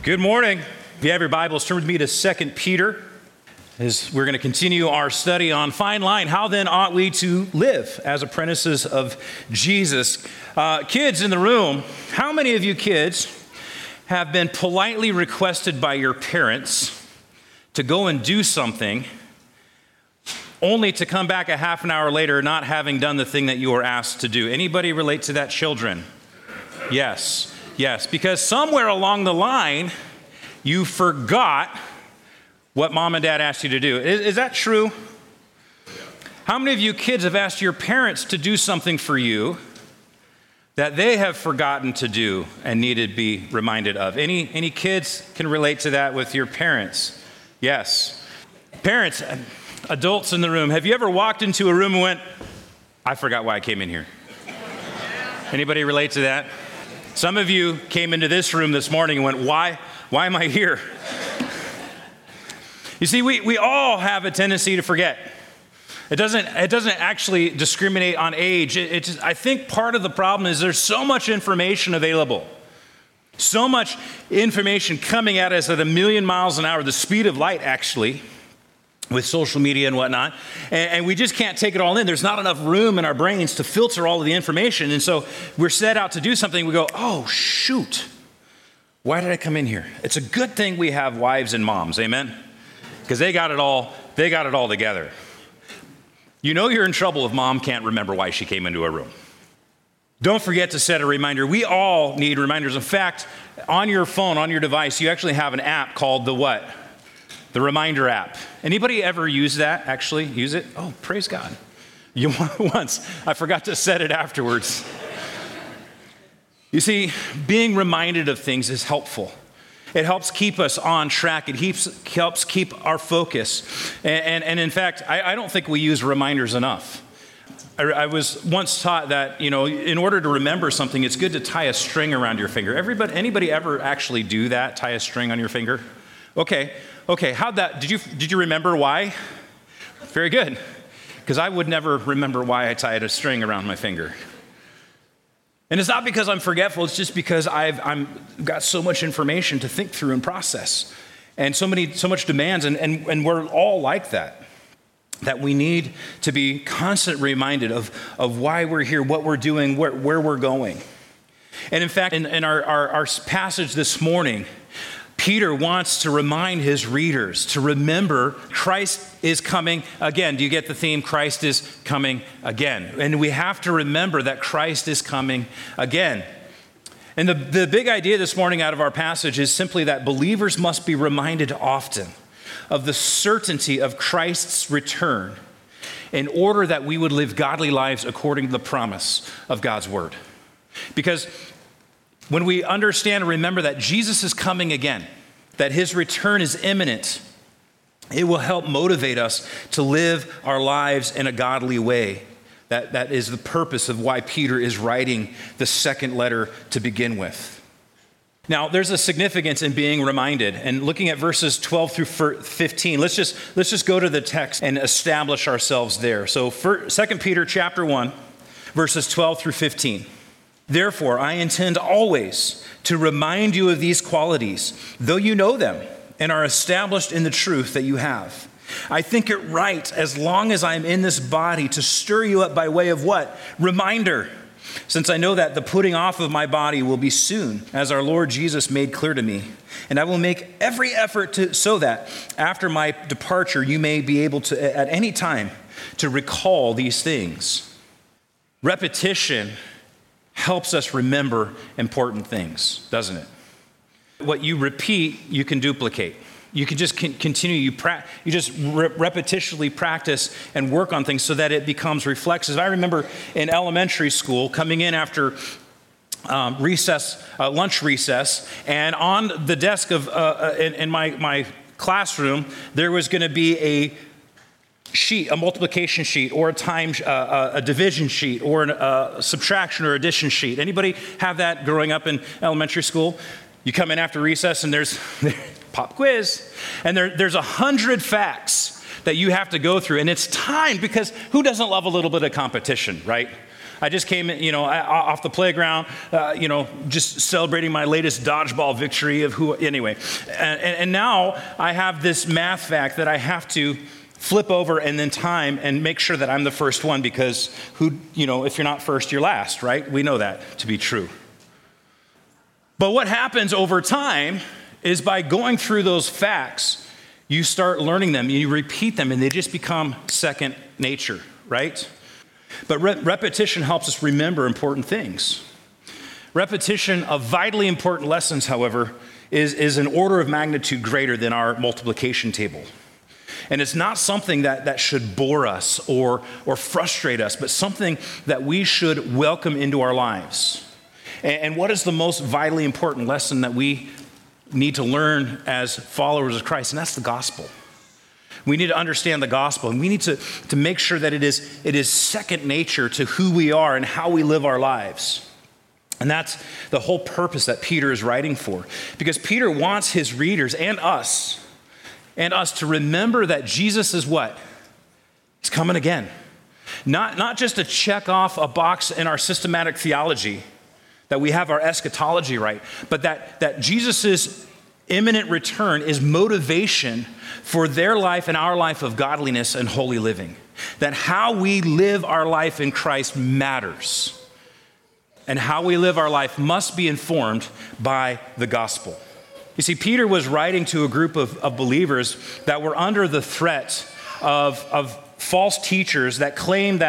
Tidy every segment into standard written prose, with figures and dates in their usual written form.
Good morning. If you have your Bibles, turn with me to 2 Peter as we're going to continue our study on Fine Line. How then ought we to live as apprentices of Jesus? Kids in the room, how many of you kids have been politely requested by your parents to go and do something only to come back a half an hour later not having done the thing that you were asked to do? Anybody relate to that, children? Yes, because somewhere along the line, you forgot what mom and dad asked you to do. Is that true? How many of you kids have asked your parents to do something for you that they have forgotten to do and needed to be reminded of? Any kids can relate to that with your parents? Yes. Parents, adults in the room, have you ever walked into a room and went, I forgot why I came in here? Anybody relate to that? Some of you came into this room this morning and went, why am I here? You see, we all have a tendency to forget. It doesn't actually discriminate on age. I think part of the problem is there's so much information available. So much information coming at us at 1,000,000 miles an hour, the speed of light actually, with social media and whatnot, and we just can't take it all in. There's not enough room in our brains to filter all of the information, and so we're set out to do something. We go, oh, shoot, why did I come in here? It's a good thing we have wives and moms, amen? Because they got it all together. You know you're in trouble if mom can't remember why she came into a room. Don't forget to set a reminder. We all need reminders. In fact, on your phone, on your device, you actually have an app called the what? The Reminder app. Anybody ever use that, actually? Use it? Oh, praise God. Once. I forgot to set it afterwards. You see, being reminded of things is helpful. It helps keep us on track. It helps keep our focus. And in fact, I don't think we use reminders enough. I was once taught that, in order to remember something, it's good to tie a string around your finger. Anybody ever actually do that, tie a string on your finger? Okay, how'd that, did you remember why? Very good, because I would never remember why I tied a string around my finger. And it's not because I'm forgetful, it's just because I've got so much information to think through and process, and so much demands, and we're all like that we need to be constantly reminded of why we're here, what we're doing, where we're going. And in fact, in our passage this morning, Peter wants to remind his readers to remember Christ is coming again. Do you get the theme? Christ is coming again. And we have to remember that Christ is coming again. And the big idea this morning out of our passage is simply that believers must be reminded often of the certainty of Christ's return in order that we would live godly lives according to the promise of God's word. Because when we understand and remember that Jesus is coming again, that his return is imminent, it will help motivate us to live our lives in a godly way. That is the purpose of why Peter is writing the second letter to begin with. Now, there's a significance in being reminded, and looking at verses 12 through 15, let's just go to the text and establish ourselves there. So 2 Peter chapter 1, verses 12 through 15. Therefore, I intend always to remind you of these qualities, though you know them and are established in the truth that you have. I think it right, as long as I'm in this body, to stir you up by way of what? Reminder, since I know that the putting off of my body will be soon, as our Lord Jesus made clear to me. And I will make every effort so that after my departure, you may be able to, at any time, to recall these things. Repetition helps us remember important things, doesn't it? What you repeat, you can duplicate. You can just continue. You just repetitively practice and work on things so that it becomes reflexive. I remember in elementary school coming in after lunch recess, and on the desk in my classroom, there was going to be a multiplication sheet, or a division sheet, or a subtraction or addition sheet. Anybody have that growing up in elementary school? You come in after recess and there's pop quiz, and there's 100 facts that you have to go through, and it's timed because who doesn't love a little bit of competition, right? I just came, off the playground, just celebrating my latest dodgeball victory anyway. And now I have this math fact that I have to flip over and then time and make sure that I'm the first one, because if you're not first, you're last, right? We know that to be true. But what happens over time is by going through those facts, you start learning them, you repeat them, and they just become second nature, right? But repetition helps us remember important things. Repetition of vitally important lessons, however, is an order of magnitude greater than our multiplication table. And it's not something that should bore us or frustrate us, but something that we should welcome into our lives. And what is the most vitally important lesson that we need to learn as followers of Christ? And that's the gospel. We need to understand the gospel, and we need to make sure that it is second nature to who we are and how we live our lives. And that's the whole purpose that Peter is writing for. Because Peter wants his readers and us to remember that Jesus is what? He's coming again. Not just to check off a box in our systematic theology, that we have our eschatology right, but that Jesus' imminent return is motivation for their life and our life of godliness and holy living. That how we live our life in Christ matters. And how we live our life must be informed by the gospel. You see, Peter was writing to a group of believers that were under the threat of false teachers that claimed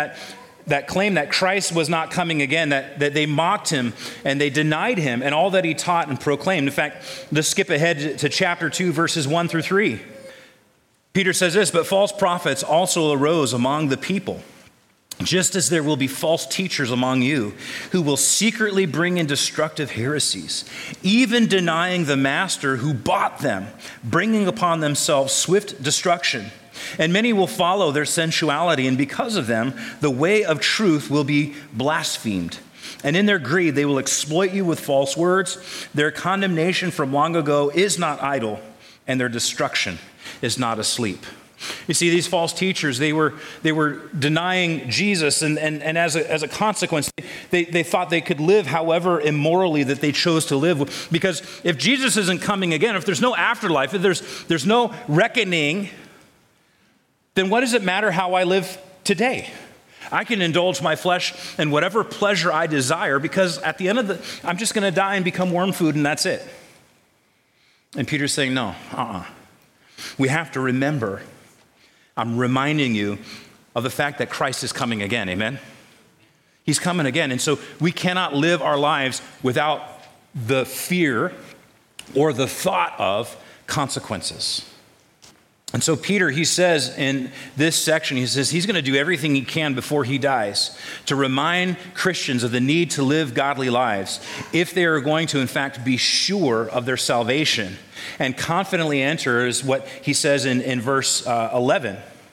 that Christ was not coming again, that they mocked him and they denied him and all that he taught and proclaimed. In fact, let's skip ahead to chapter 2, verses 1 through 3. Peter says this, "But false prophets also arose among the people, just as there will be false teachers among you who will secretly bring in destructive heresies, even denying the master who bought them, bringing upon themselves swift destruction. And many will follow their sensuality, and because of them, the way of truth will be blasphemed. And in their greed, they will exploit you with false words. Their condemnation from long ago is not idle, and their destruction is not asleep." You see, these false teachers, they were denying Jesus, and as a consequence, they thought they could live however immorally that they chose to live. Because if Jesus isn't coming again, if there's no afterlife, if there's no reckoning, then what does it matter how I live today? I can indulge my flesh in whatever pleasure I desire, because at the end of I'm just going to die and become worm food, and that's it. And Peter's saying, no, we have to remember. I'm reminding you of the fact that Christ is coming again, amen? He's coming again, and so we cannot live our lives without the fear or the thought of consequences. And so Peter, he says in this section, he says he's going to do everything he can before he dies to remind Christians of the need to live godly lives if they are going to, in fact, be sure of their salvation and confidently enter, is what he says in verse 11.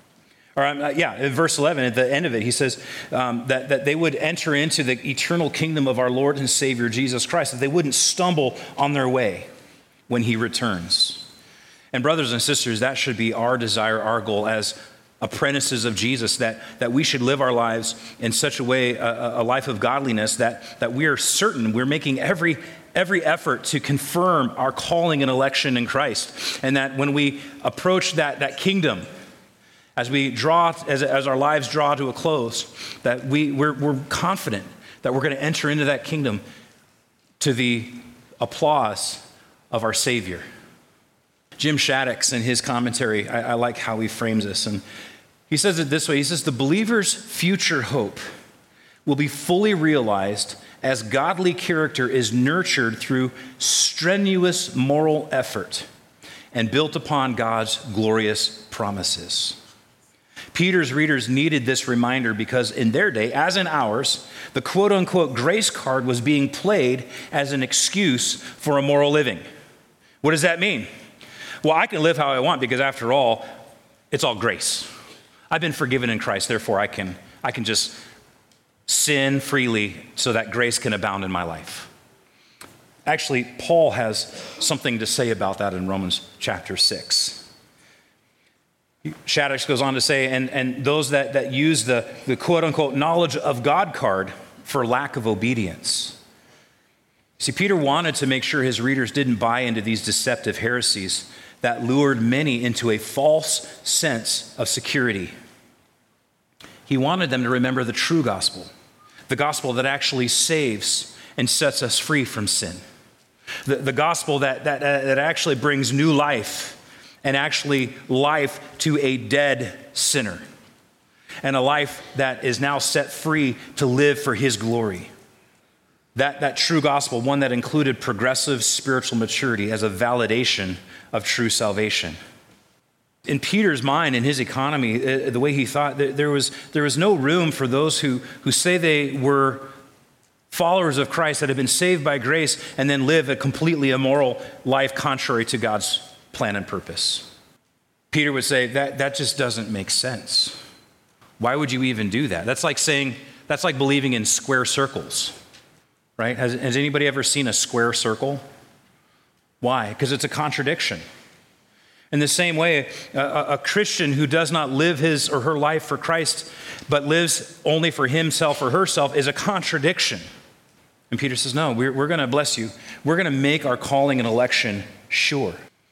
In verse 11, at the end of it, he says that they would enter into the eternal kingdom of our Lord and Savior, Jesus Christ, that they wouldn't stumble on their way when he returns. And brothers and sisters, that should be our desire, our goal as apprentices of Jesus, that we should live our lives in such a way, a life of godliness, that we are certain we're making every effort to confirm our calling and election in Christ. And that when we approach that kingdom, as our lives draw to a close, that we're confident that we're going to enter into that kingdom to the applause of our Savior. Jim Shaddix, in his commentary, I like how he frames this. And he says it this way. He says, the believer's future hope will be fully realized as godly character is nurtured through strenuous moral effort and built upon God's glorious promises. Peter's readers needed this reminder because in their day, as in ours, the quote-unquote grace card was being played as an excuse for immoral living. What does that mean? Well, I can live how I want because after all, it's all grace. I've been forgiven in Christ, therefore I can just sin freely so that grace can abound in my life. Actually, Paul has something to say about that in Romans chapter 6. Shaddix goes on to say, and those that use the quote-unquote knowledge of God card for lack of obedience. See, Peter wanted to make sure his readers didn't buy into these deceptive heresies that lured many into a false sense of security. He wanted them to remember the true gospel, the gospel that actually saves and sets us free from sin, the gospel that actually brings new life and actually life to a dead sinner, and a life that is now set free to live for his glory. That true gospel, one that included progressive spiritual maturity as a validation of true salvation. In Peter's mind, in his economy, the way he thought, there was no room for those who say they were followers of Christ that have been saved by grace and then live a completely immoral life contrary to God's plan and purpose. Peter would say that just doesn't make sense. Why would you even do that? That's like believing in square circles, right? Has anybody ever seen a square circle? Why? Because it's a contradiction. In the same way, a Christian who does not live his or her life for Christ, but lives only for himself or herself is a contradiction. And Peter says, no, we're going to bless you. We're going to make our calling and election sure.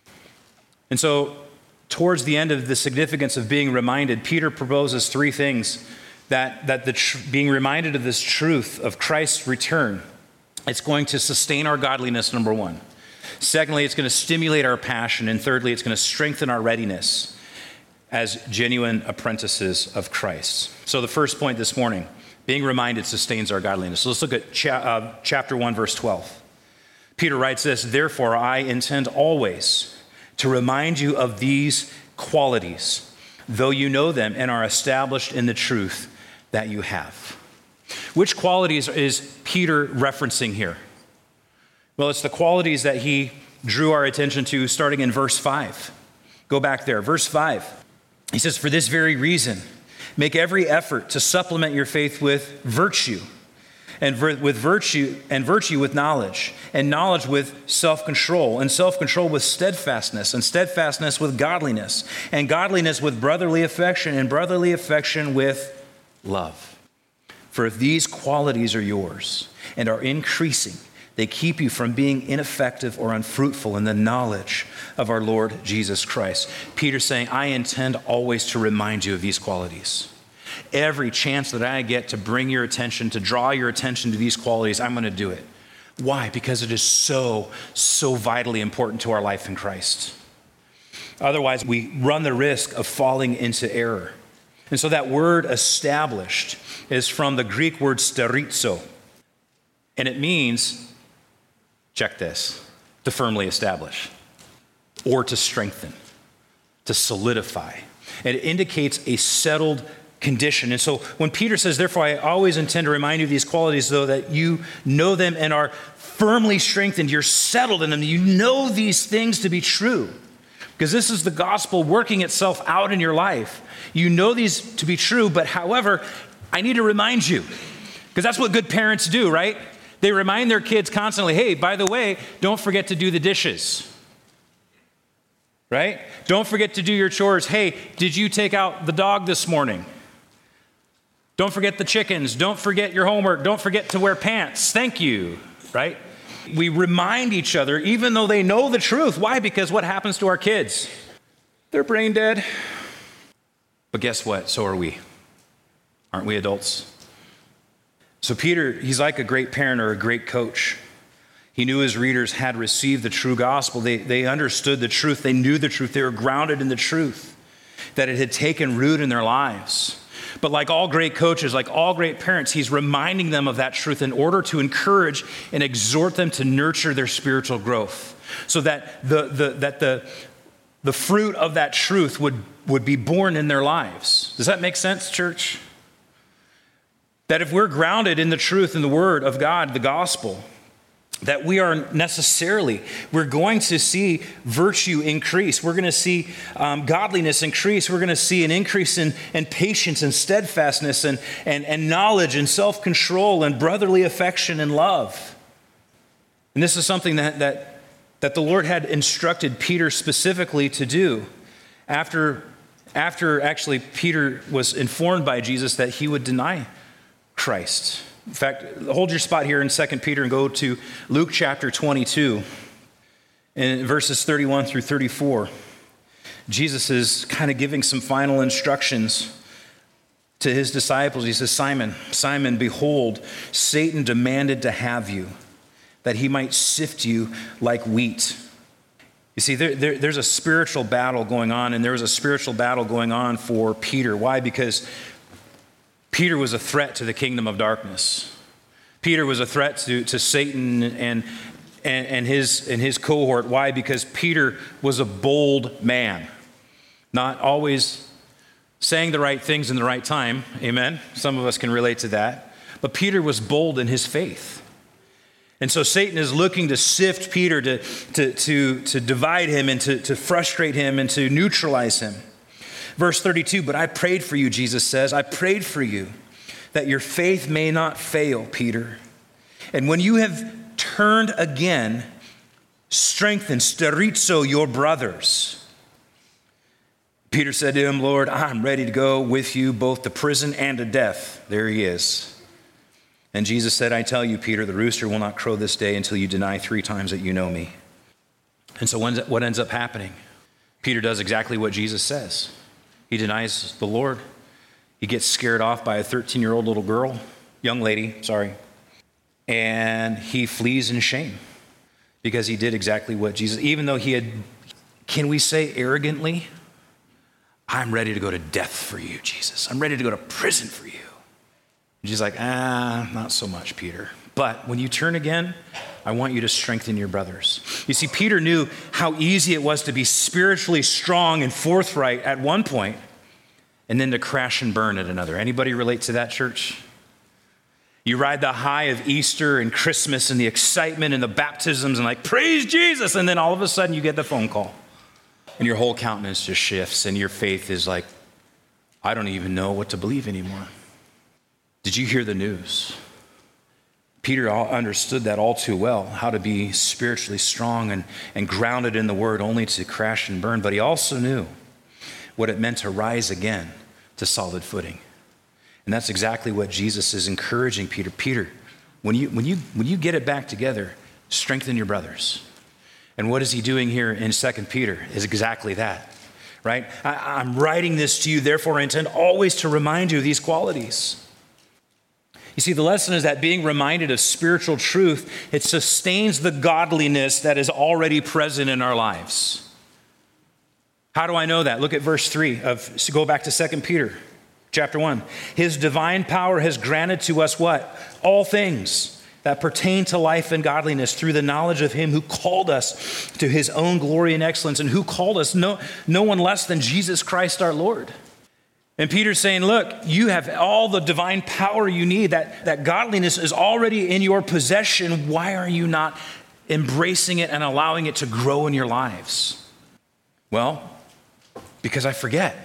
And so, towards the end of the significance of being reminded, Peter proposes three things that being reminded of this truth of Christ's return, it's going to sustain our godliness, number one. Secondly, it's going to stimulate our passion. And thirdly, it's going to strengthen our readiness as genuine apprentices of Christ. So the first point this morning, being reminded sustains our godliness. So let's look at chapter 1, verse 12. Peter writes this, "Therefore I intend always to remind you of these qualities, though you know them and are established in the truth that you have." Which qualities is Peter referencing here? Well, it's the qualities that he drew our attention to starting in verse 5. Go back there. Verse 5. He says, "For this very reason, make every effort to supplement your faith with virtue, and with virtue with knowledge, and knowledge with self-control, and self-control with steadfastness, and steadfastness with godliness, and godliness with brotherly affection, and brotherly affection with love. For if these qualities are yours and are increasing, they keep you from being ineffective or unfruitful in the knowledge of our Lord Jesus Christ." Peter's saying, I intend always to remind you of these qualities. Every chance that I get to bring your attention, to draw your attention to these qualities, I'm going to do it. Why? Because it is so vitally important to our life in Christ. Otherwise, we run the risk of falling into error. And so that word established is from the Greek word sterizo. And it means, check this, to firmly establish or to strengthen, to solidify. And it indicates a settled condition. And so when Peter says, "Therefore I always intend to remind you of these qualities, though that you know them and are firmly strengthened, you're settled in them, you know these things to be true." Because this is the gospel working itself out in your life. You know these to be true, but however, I need to remind you. Because that's what good parents do, right? They remind their kids constantly, hey, by the way, don't forget to do the dishes. Right? Don't forget to do your chores. Hey, did you take out the dog this morning? Don't forget the chickens. Don't forget your homework. Don't forget to wear pants. Thank you. Right? We remind each other, even though they know the truth. Why? Because what happens to our kids? They're brain dead. But guess what? So are we. Aren't we adults? So Peter, he's like a great parent or a great coach. He knew his readers had received the true gospel. They understood the truth. They knew the truth. They were grounded in the truth, that it had taken root in their lives. But like all great coaches, like all great parents, he's reminding them of that truth in order to encourage and exhort them to nurture their spiritual growth, so that the fruit of that truth would be born in their lives. Does that make sense, church? That if we're grounded in the truth, in the word of God, the gospel, that we're going to see virtue increase. We're going to see godliness increase. We're going to see an increase in patience and steadfastness and knowledge and self-control and brotherly affection and love. And this is something that the Lord had instructed Peter specifically to do after actually Peter was informed by Jesus that he would deny Christ. In fact, hold your spot here in 2 Peter and go to Luke chapter 22, and verses 31 through 34. Jesus is kind of giving some final instructions to his disciples. He says, Simon, Simon, behold, Satan demanded to have you, that he might sift you like wheat. You see, there's a spiritual battle going on, and there was a spiritual battle going on for Peter. Why? Because Peter was a threat to the kingdom of darkness. Peter was a threat to Satan and his cohort. Why? Because Peter was a bold man, not always saying the right things in the right time. Amen. Some of us can relate to that. But Peter was bold in his faith. And so Satan is looking to sift Peter, to divide him and to frustrate him and to neutralize him. Verse 32, but I prayed for you, Jesus says, I prayed for you that your faith may not fail, Peter. And when you have turned again, strengthen, sterizo, your brothers. Peter said to him, Lord, I'm ready to go with you both to prison and to death. There he is. And Jesus said, I tell you, Peter, the rooster will not crow this day until you deny 3 times that you know me. And so what ends up happening? Peter does exactly what Jesus says. He denies the Lord. He gets scared off by a 13-year-old little girl, young lady, and he flees in shame because he did exactly what Jesus, even though he had, can we say arrogantly, I'm ready to go to death for you, Jesus. I'm ready to go to prison for you. And she's like, not so much, Peter. But when you turn again, I want you to strengthen your brothers. You see, Peter knew how easy it was to be spiritually strong and forthright at one point and then to crash and burn at another. Anybody relate to that, church? You ride the high of Easter and Christmas and the excitement and the baptisms and like, praise Jesus. And then all of a sudden you get the phone call. And your whole countenance just shifts and your faith is like, I don't even know what to believe anymore. Did you hear the news? Peter understood that all too well, how to be spiritually strong and grounded in the word only to crash and burn. But he also knew what it meant to rise again to solid footing. And that's exactly what Jesus is encouraging Peter. Peter, when you get it back together, strengthen your brothers. And what is he doing here in 2 Peter is exactly that, right? I'm writing this to you, therefore I intend always to remind you of these qualities. You see, the lesson is that being reminded of spiritual truth, it sustains the godliness that is already present in our lives. How do I know that? Look at verse 3 go back to 2 Peter chapter 1. His divine power has granted to us what? All things that pertain to life and godliness through the knowledge of him who called us to his own glory and excellence, and who called us no one less than Jesus Christ our Lord. And Peter's saying, look, you have all the divine power you need. That godliness is already in your possession. Why are you not embracing it and allowing it to grow in your lives? Well, because I forget.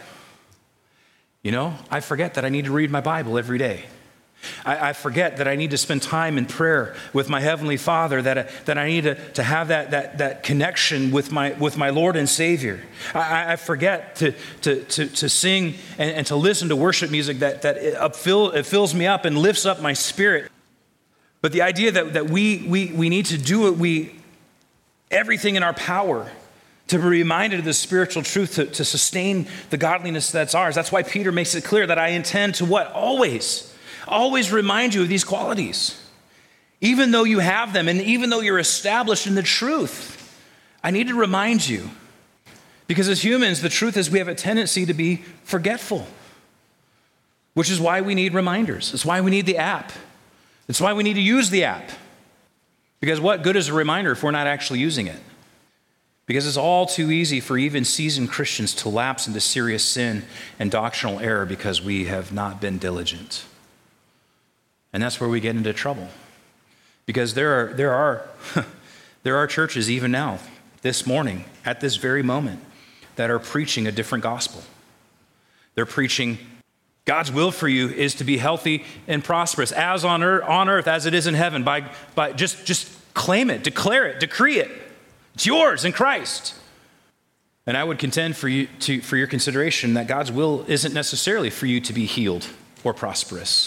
I forget that I need to read my Bible every day. I forget that I need to spend time in prayer with my Heavenly Father, that I need to have that connection with my Lord and Savior. I forget to sing and to listen to worship music that it fills me up and lifts up my spirit. But the idea that we need to do everything in our power to be reminded of the spiritual truth, to sustain the godliness that's ours. That's why Peter makes it clear that I intend to what? Always remind you of these qualities. Even though you have them and even though you're established in the truth, I need to remind you. Because as humans, the truth is we have a tendency to be forgetful, which is why we need reminders. It's why we need the app. It's why we need to use the app. Because what good is a reminder if we're not actually using it? Because it's all too easy for even seasoned Christians to lapse into serious sin and doctrinal error because we have not been diligent. And that's where we get into trouble. Because there are churches even now, this morning, at this very moment, that are preaching a different gospel. They're preaching God's will for you is to be healthy and prosperous, as on earth as it is in heaven. By just claim it, declare it, decree it. It's yours in Christ. And I would contend for your consideration that God's will isn't necessarily for you to be healed or prosperous.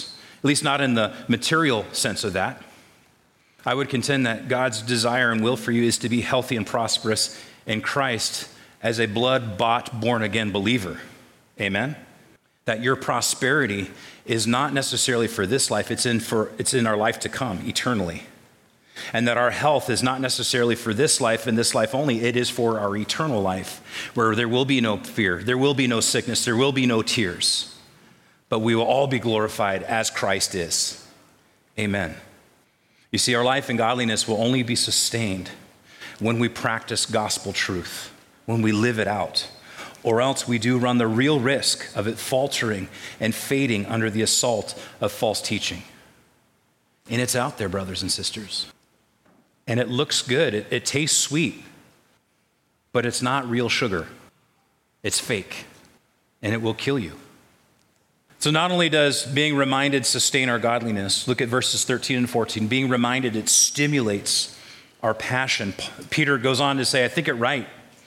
at least not in the material sense of that. I would contend that God's desire and will for you is to be healthy and prosperous in Christ as a blood-bought, born-again believer. Amen? That your prosperity is not necessarily for this life, it's in our life to come, eternally. And that our health is not necessarily for this life and this life only, it is for our eternal life, where there will be no fear, there will be no sickness, there will be no tears, but we will all be glorified as Christ is. Amen. You see, our life and godliness will only be sustained when we practice gospel truth, when we live it out, or else we do run the real risk of it faltering and fading under the assault of false teaching. And it's out there, brothers and sisters. And it looks good, it tastes sweet, but it's not real sugar. It's fake, and it will kill you. So not only does being reminded sustain our godliness, look at verses 13 and 14. Being reminded, it stimulates our passion. Peter goes on to say, I think it right.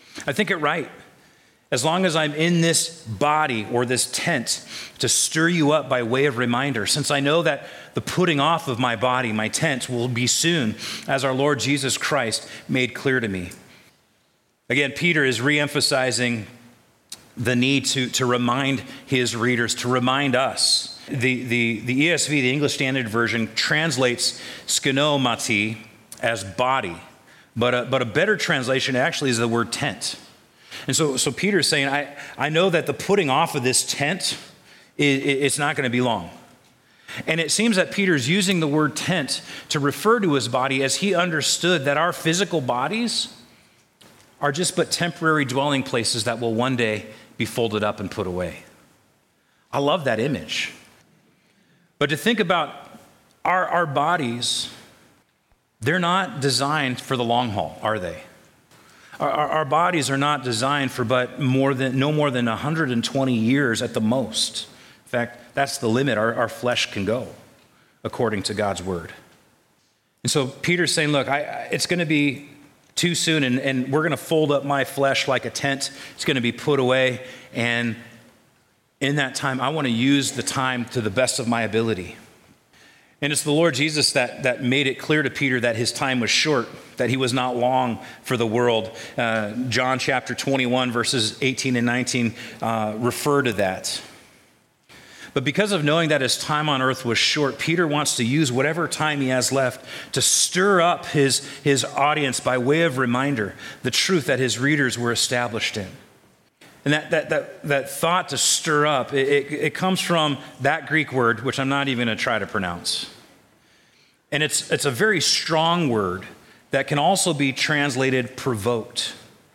As long as I'm in this body or this tent to stir you up by way of reminder, since I know that the putting off of my body, my tent, will be soon, as our Lord Jesus Christ made clear to me. Again, Peter is reemphasizing the need to remind his readers, to remind us. The ESV, the English Standard Version, translates skenomati as body, but a better translation actually is the word tent. And so Peter's saying, I know that the putting off of this tent, it's not going to be long. And it seems that Peter's using the word tent to refer to his body as he understood that our physical bodies are just but temporary dwelling places that will one day be folded up and put away. I love that image. But to think about our bodies, they're not designed for the long haul, are they? Our bodies are not designed for no more than 120 years at the most. In fact, that's the limit our flesh can go, according to God's word. And so Peter's saying, look, it's going to be too soon, and we're going to fold up my flesh like a tent. It's going to be put away, and in that time, I want to use the time to the best of my ability. And it's the Lord Jesus that made it clear to Peter that his time was short, that he was not long for the world. John chapter 21, verses 18 and 19 refer to that. But because of knowing that his time on earth was short, Peter wants to use whatever time he has left to stir up his audience by way of reminder, the truth that his readers were established in. And that thought to stir up, it comes from that Greek word, which I'm not even going to try to pronounce. And it's a very strong word that can also be translated provoked.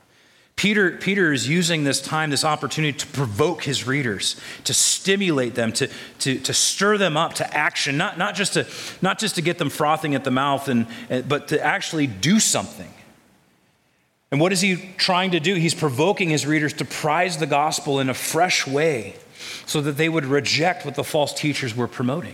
Peter is using this time, this opportunity to provoke his readers, to stimulate them, to stir them up to action, not just to get them frothing at the mouth, but to actually do something. And what is he trying to do? He's provoking his readers to prize the gospel in a fresh way so that they would reject what the false teachers were promoting.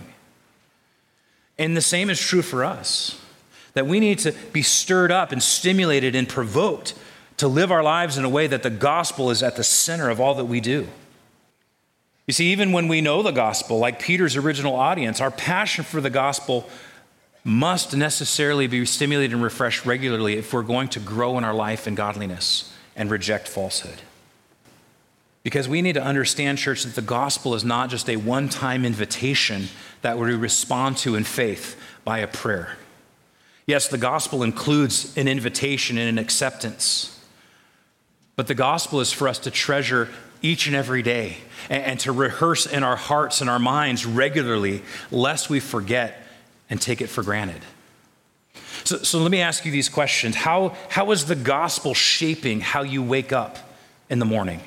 And the same is true for us, that we need to be stirred up and stimulated and provoked to live our lives in a way that the gospel is at the center of all that we do. You see, even when we know the gospel, like Peter's original audience, our passion for the gospel must necessarily be stimulated and refreshed regularly if we're going to grow in our life in godliness and reject falsehood. Because we need to understand, church, that the gospel is not just a one-time invitation that we respond to in faith by a prayer. Yes, the gospel includes an invitation and an acceptance, but the gospel is for us to treasure each and every day and to rehearse in our hearts and our minds regularly, lest we forget and take it for granted. So let me ask you these questions. How is the gospel shaping how you wake up in the morning?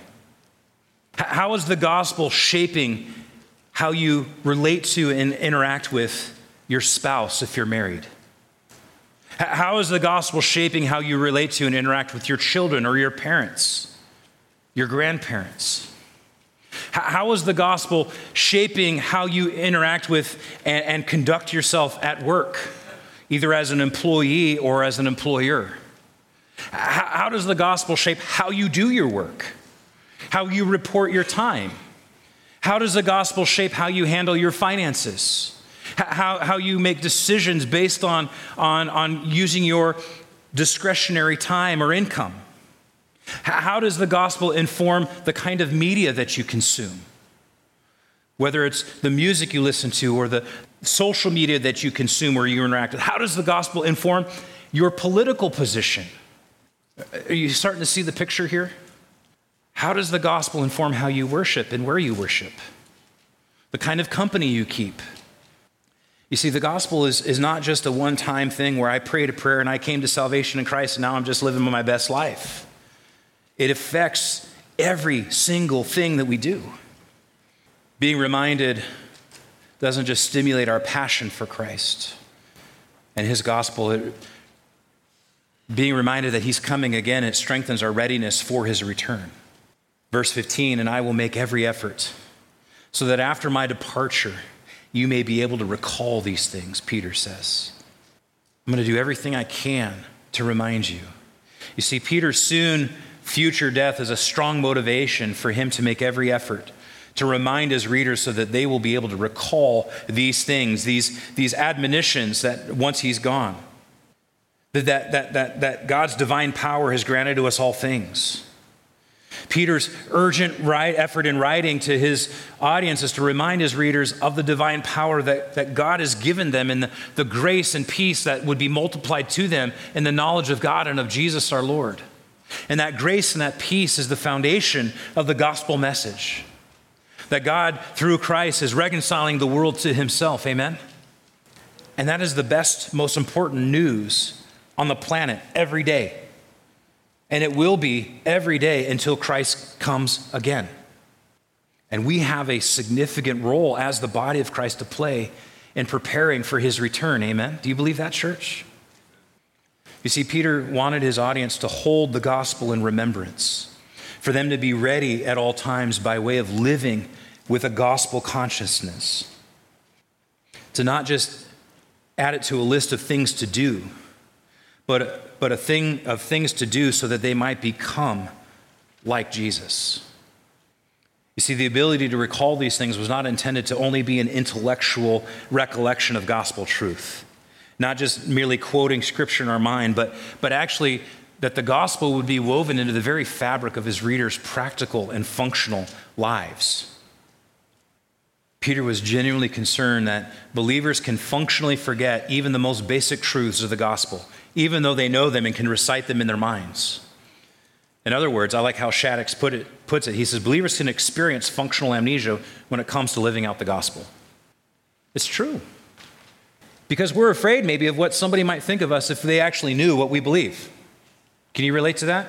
How is the gospel shaping how you relate to and interact with your spouse if you're married? How is the gospel shaping how you relate to and interact with your children or your parents, your grandparents? How is the gospel shaping how you interact with and conduct yourself at work, either as an employee or as an employer? How does the gospel shape how you do your work, how you report your time? How does the gospel shape how you handle your finances, how you make decisions based on using your discretionary time or income. How does the gospel inform the kind of media that you consume? Whether it's the music you listen to or the social media that you consume or you interact with. How does the gospel inform your political position? Are you starting to see the picture here? How does the gospel inform how you worship and where you worship? The kind of company you keep. You see, the gospel is not just a one-time thing where I prayed a prayer and I came to salvation in Christ and now I'm just living my best life. It affects every single thing that we do. Being reminded doesn't just stimulate our passion for Christ and his gospel. Being reminded that he's coming again, it strengthens our readiness for his return. Verse 15, and I will make every effort so that after my departure, you may be able to recall these things, Peter says. I'm going to do everything I can to remind you. You see, Peter's soon future death is a strong motivation for him to make every effort to remind his readers so that they will be able to recall these things, these admonitions that once he's gone, that God's divine power has granted to us all things. Peter's urgent effort in writing to his audience is to remind his readers of the divine power that God has given them and the grace and peace that would be multiplied to them in the knowledge of God and of Jesus our Lord. And that grace and that peace is the foundation of the gospel message. That God, through Christ, is reconciling the world to himself. Amen? And that is the best, most important news on the planet every day. And it will be every day until Christ comes again. And we have a significant role as the body of Christ to play in preparing for his return. Amen? Do you believe that, church? You see, Peter wanted his audience to hold the gospel in remembrance, for them to be ready at all times by way of living with a gospel consciousness, to not just add it to a list of things to do, but a thing of things to do so that they might become like Jesus. You see, the ability to recall these things was not intended to only be an intellectual recollection of gospel truth, not just merely quoting scripture in our mind, but actually that the gospel would be woven into the very fabric of his readers' practical and functional lives. Peter was genuinely concerned that believers can functionally forget even the most basic truths of the gospel, even though they know them and can recite them in their minds. In other words, I like how Shaddix puts it. He says, believers can experience functional amnesia when it comes to living out the gospel. It's true. Because we're afraid maybe of what somebody might think of us if they actually knew what we believe. Can you relate to that?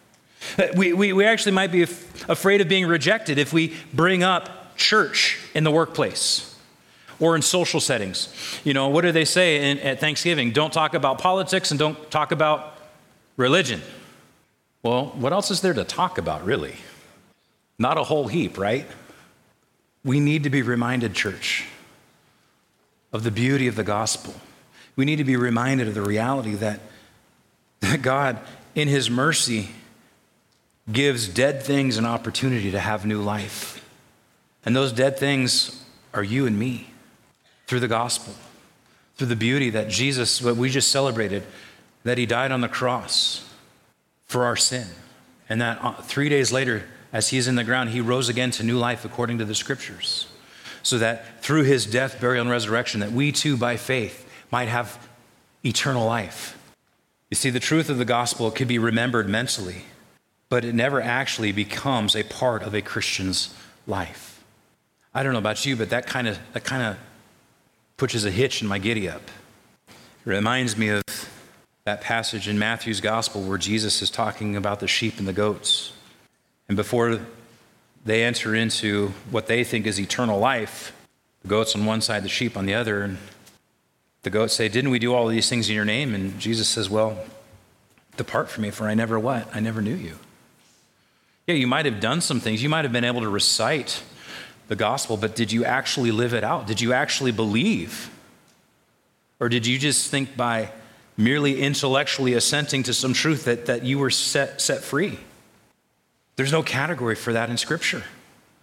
We actually might be afraid of being rejected if we bring up church in the workplace or in social settings. You know, what do they say at Thanksgiving? Don't talk about politics and don't talk about religion. Well, what else is there to talk about, really? Not a whole heap, right? We need to be reminded, church, of the beauty of the gospel. We need to be reminded of the reality that God, in his mercy, gives dead things an opportunity to have new life. And those dead things are you and me through the gospel, through the beauty that Jesus, what we just celebrated, that he died on the cross for our sin. And that 3 days later, as he's in the ground, he rose again to new life according to the scriptures. So that through his death, burial, and resurrection, that we too, by faith, might have eternal life. You see, the truth of the gospel can be remembered mentally, but it never actually becomes a part of a Christian's life. I don't know about you, but that kind of pushes a hitch in my giddy up. It reminds me of that passage in Matthew's gospel where Jesus is talking about the sheep and the goats. And before they enter into what they think is eternal life, the goats on one side, the sheep on the other, and the goats say, didn't we do all of these things in your name? And Jesus says, well, depart from me, for I never what? I never knew you. Yeah, you might have done some things. You might have been able to recite the gospel, but did you actually live it out? Did you actually believe? Or did you just think by merely intellectually assenting to some truth that you were set free? There's no category for that in Scripture.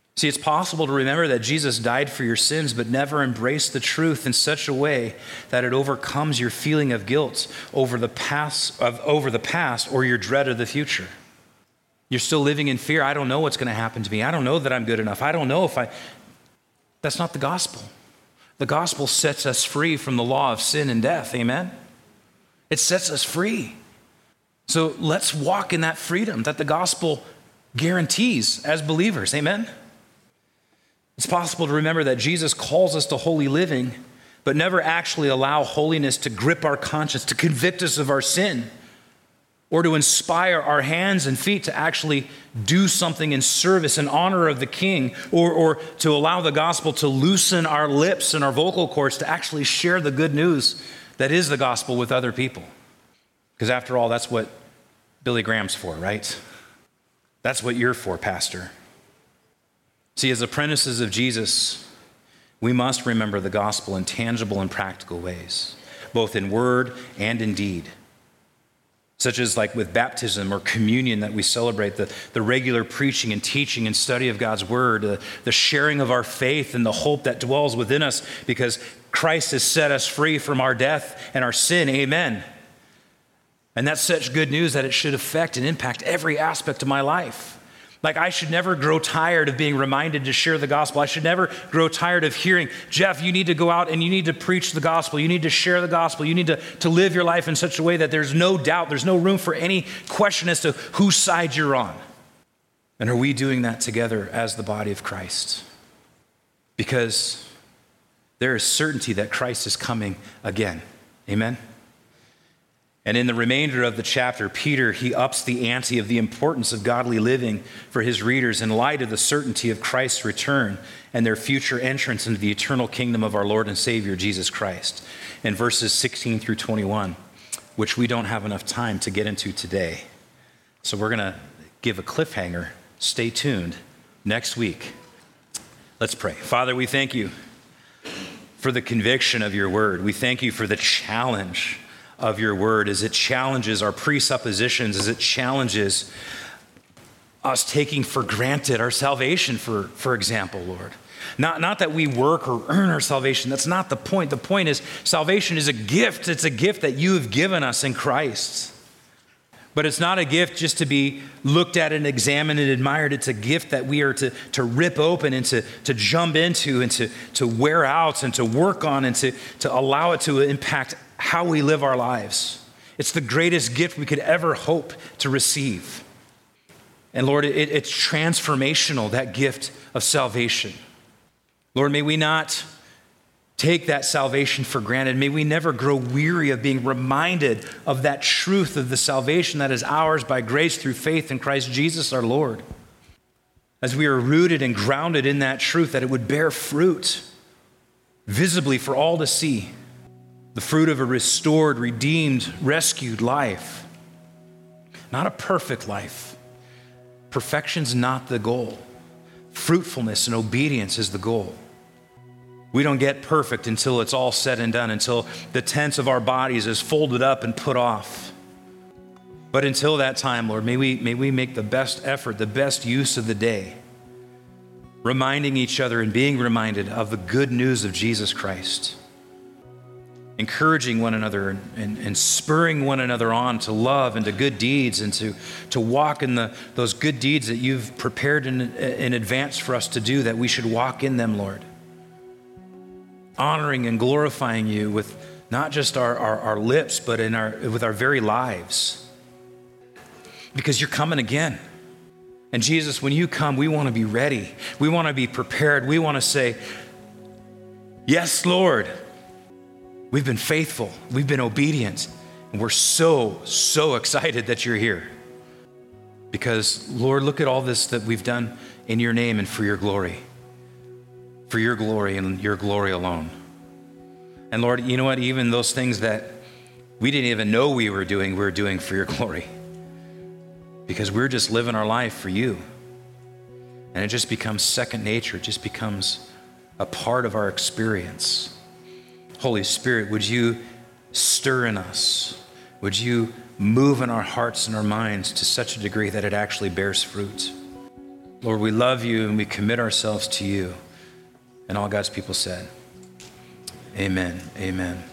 See, it's possible to remember that Jesus died for your sins, but never embrace the truth in such a way that it overcomes your feeling of guilt over the past or your dread of the future. You're still living in fear. I don't know what's going to happen to me. I don't know that I'm good enough. I don't know if I... That's not the gospel. The gospel sets us free from the law of sin and death. Amen? It sets us free. So let's walk in that freedom that the gospel guarantees as believers. Amen? It's possible to remember that Jesus calls us to holy living, but never actually allow holiness to grip our conscience, to convict us of our sin, or to inspire our hands and feet to actually do something in service and honor of the King, or to allow the gospel to loosen our lips and our vocal cords to actually share the good news that is the gospel with other people. Because after all, that's what Billy Graham's for, right? That's what you're for, Pastor. See, as apprentices of Jesus, we must remember the gospel in tangible and practical ways, both in word and in deed, such as like with baptism or communion that we celebrate, the regular preaching and teaching and study of God's word, the sharing of our faith and the hope that dwells within us because Christ has set us free from our death and our sin. Amen. And that's such good news that it should affect and impact every aspect of my life. Like, I should never grow tired of being reminded to share the gospel. I should never grow tired of hearing, Jeff, you need to go out and you need to preach the gospel. You need to share the gospel. You need to live your life in such a way that there's no doubt, there's no room for any question as to whose side you're on. And are we doing that together as the body of Christ? Because there is certainty that Christ is coming again. Amen? And in the remainder of the chapter, Peter, he ups the ante of the importance of godly living for his readers in light of the certainty of Christ's return and their future entrance into the eternal kingdom of our Lord and Savior, Jesus Christ, in verses 16 through 21, which we don't have enough time to get into today. So we're going to give a cliffhanger. Stay tuned next week. Let's pray. Father, we thank you for the conviction of your word. We thank you for the challenge of your word as it challenges our presuppositions, as it challenges us taking for granted our salvation, for example, Lord. Not that we work or earn our salvation. That's not the point. The point is salvation is a gift. It's a gift that you have given us in Christ. But it's not a gift just to be looked at and examined and admired. It's a gift that we are to rip open and to jump into and to wear out and to work on and to allow it to impact how we live our lives. It's the greatest gift we could ever hope to receive. And Lord, it's transformational, that gift of salvation. Lord, may we not take that salvation for granted. May we never grow weary of being reminded of that truth of the salvation that is ours by grace through faith in Christ Jesus our Lord. As we are rooted and grounded in that truth, that it would bear fruit visibly for all to see. The fruit of a restored, redeemed, rescued life. Not a perfect life. Perfection's not the goal. Fruitfulness and obedience is the goal. We don't get perfect until it's all said and done, until the tents of our bodies is folded up and put off. But until that time, Lord, may we make the best effort, the best use of the day, reminding each other and being reminded of the good news of Jesus Christ. Encouraging one another and spurring one another on to love and to good deeds and to walk in those good deeds that you've prepared in advance for us to do, that we should walk in them, Lord. Honoring and glorifying you with not just our lips, but with our very lives. Because you're coming again. And Jesus, when you come, we want to be ready. We want to be prepared. We want to say, yes, Lord. We've been faithful. We've been obedient. And we're so, so excited that you're here. Because, Lord, look at all this that we've done in your name and for your glory. For your glory and your glory alone. And Lord, you know what? Even those things that we didn't even know we were doing for your glory. Because we're just living our life for you. And it just becomes second nature. It just becomes a part of our experience. Holy Spirit, would you stir in us? Would you move in our hearts and our minds to such a degree that it actually bears fruit? Lord, we love you and we commit ourselves to you. And all God's people said, amen, amen.